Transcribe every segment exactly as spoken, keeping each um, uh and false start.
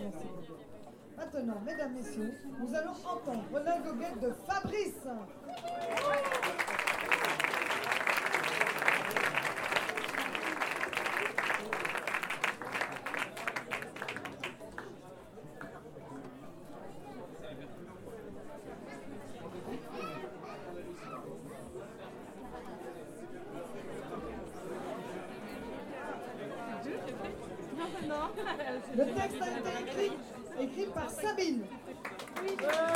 Merci. Maintenant, mesdames, messieurs, nous allons entendre la goguette de Fabrice. Le texte a été écrit, écrit par Sabine. Oui.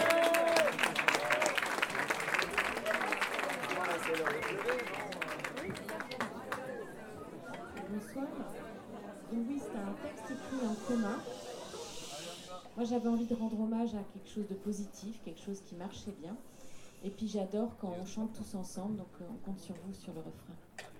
Bonsoir. Donc oui, c'est un texte écrit en commun. Moi, j'avais envie de rendre hommage à quelque chose de positif, quelque chose qui marchait bien. Et puis j'adore quand on chante tous ensemble, donc on compte sur vous sur le refrain.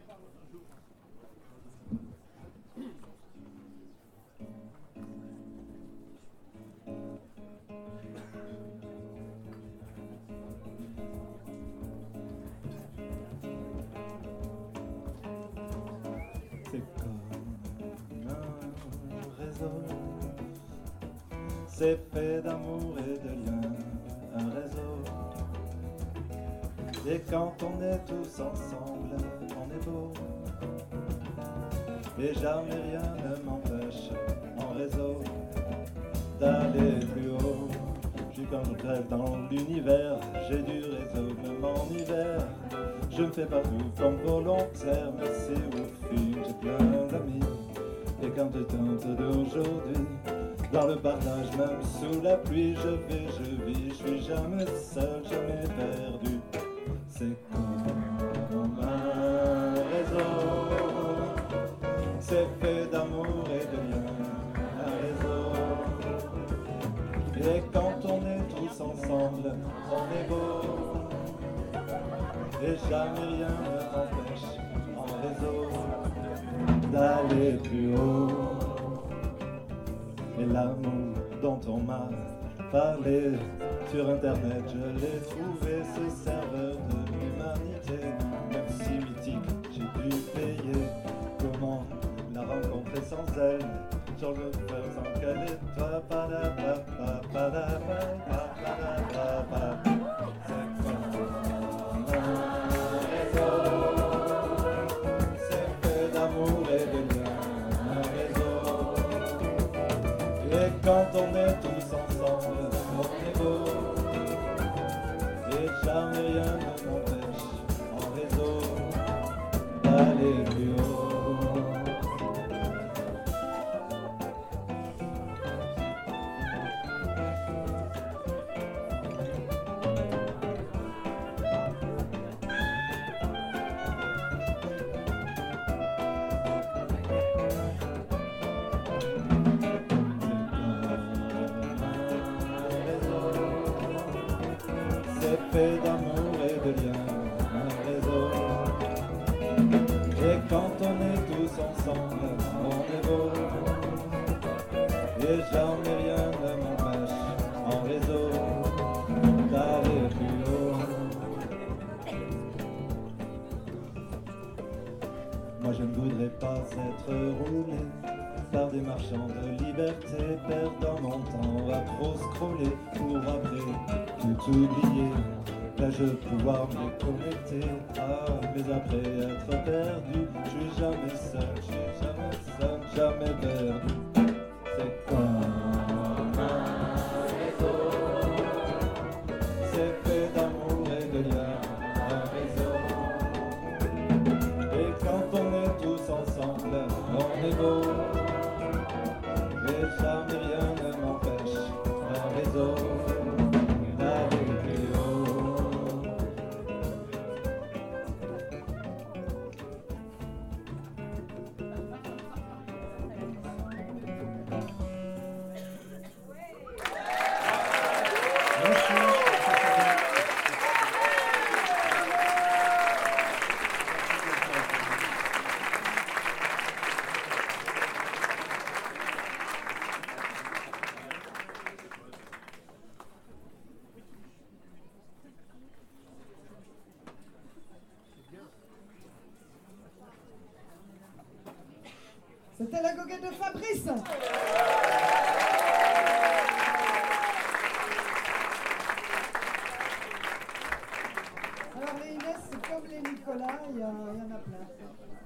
C'est fait d'amour et de liens, un réseau. Et quand on est tous ensemble, on est beau. Et jamais rien ne m'empêche, en réseau, d'aller plus haut. Je suis quand je rêve dans l'univers, j'ai du réseau, même en hiver. Je me fais pas tout comme volontaire, mais c'est au film, j'ai plein d'amis. Et quand je tente d'aujourd'hui, dans le partage, même sous la pluie, je vais, je vis, je suis jamais seul, jamais perdu. C'est comme un réseau, c'est fait d'amour et de liens, un réseau. Et quand on est tous ensemble, on est beau. Et jamais rien ne t'empêche, en réseau, d'aller plus haut. Et l'amour dont on m'a parlé sur internet, je l'ai trouvé, ce serveur de l'humanité. Même si mythique, j'ai dû payer. Comment la rencontrer sans elle? Sur le faire sans qu'elle et toi. Padapapapapapapapapapa. C'est comme un réseau, c'est fait d'amour et de liens, un réseau. Et quand on est tous ensemble, on est beau. Et jamais rien ne m'empêche, en réseau, d'aller plus haut. Fait d'amour et de liens, un réseau. Et quand on est tous ensemble, on est beau. Et jamais rien ne m'empêche, en réseau, d'aller plus haut. Moi je ne voudrais pas être roulé par des marchands de liberté, perdant mon temps à trop scroller pour après tout oublier. Là je vais pouvoir me connecter, ah, mais après être perdu, je suis jamais seul, je suis jamais seul, jamais perdu. C'est comme un réseau, c'est fait d'amour et de liens, un réseau. Et quand on est tous ensemble, on est beau. Et jamais rien ne m'empêche, un réseau, d'aller plus haut. C'était la goguette de Fabrice. les Nicolas, il y, a- il y en a plein.